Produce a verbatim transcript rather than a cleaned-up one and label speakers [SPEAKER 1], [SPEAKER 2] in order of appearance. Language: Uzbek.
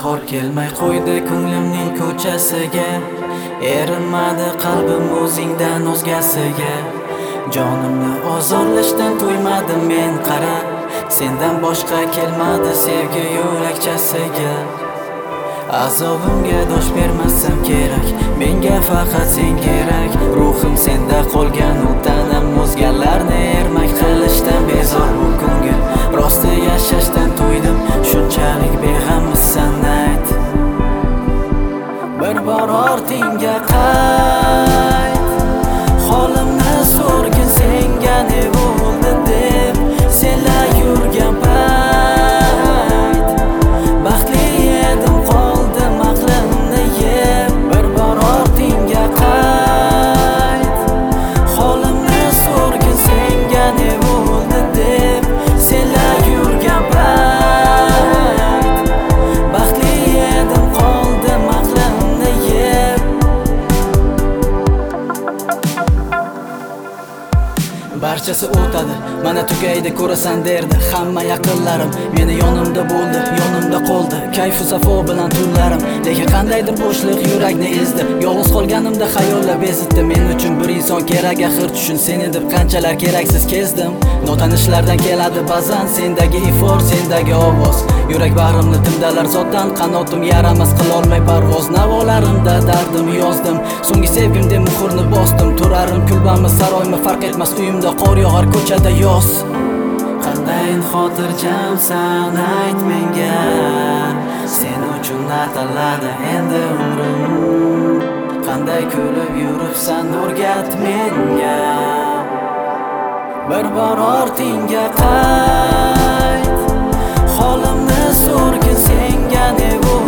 [SPEAKER 1] bahor kelmay qo'ydi ko'nglimning ko'chasiga, erinmadi qalbim o'zingdan o'zgasiga. Jonimni ozorlashdan to'ymadim men qara, sendan boshqa kelmadi sevgi yo'lakchasiga. Azobimga dosh bermasam kerak, menga faqat sen kerak. Ruhim senda qolgan, u tanam o'zgalarni ermak qilishdan bezor bu ko'ngil. Rosti yashashdan to'ydim, shunchalik beg'ammisan ayt. Bir bor ortingga qayt, holimni so'rgin senga ne bo'ldi deb. Senlar yurgan payt baxtli edim, qoldim aqlimni yeb. Bir bor ortingga qayt, holimni so'rgin senga ne bo'ldi deb. Senlar yurgan payt baxtli edim, qoldim aqlimni yeb. Barchasi o'tadi, mana tugaydi ko'rasan derdi hamma yaqinlarim. Meni yonimda bo'ldi, yonimda qoldi kayfu safo bilan tunlarim. Lekin qandaydir bo'shliq yurakni ezdi, yolg'iz qolganimda xayollar bezitdi. Men uchun bir inson kerak, axir tushun seni deb qanchalar keraksiz kezdim. Notanishlardan keladi ba'zan sendagi ifor, sendagi ovoz. Yurak bag'rimni timdalar zotdan, qanotim yaramas qilolmay parvoz. Navolarimda dardim yozdim, so'nggi sevgim deb muhrni bosdim. Turarim kulbammi saroymi farq etmas, uyimda qor yog'ar, ko'chada yoz. Qandayin xotirjamsan ayt menga, sen uchun ataladi endi umrim. Qanday kulib yuribsan o'rgat menga, bir bor ortingga qayt, holimni so'rgin senga ne bo'ldi.